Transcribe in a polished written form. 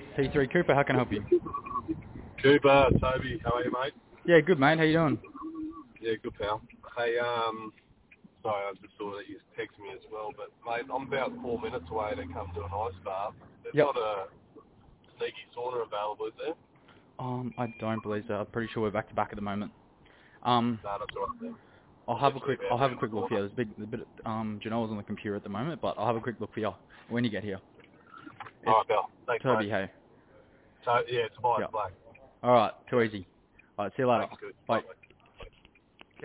T3 Cooper, how can I help you? Cooper, Toby, how are you, mate? Yeah, good, mate. How you doing? Yeah, good, pal. Hey, sorry, I just saw that you texted me as well, but, mate, I'm about 4 minutes away to come to an ice bath. There's Yep. not a sneaky sauna available, is there? I don't believe so. I'm pretty sure we're back to back at the moment. No, that's all right then. I'll I'm have a literally quick about round the look for you. corner. There's a bit Janelle's on the computer at the moment, but I'll have a quick look for you when you get here. All It's right, pal. Thanks, Toby, mate. hey. So, yeah, Tobias Yep. Black. All right, too Yeah, easy. All right, see you later. thanks, good. Bye. Bye.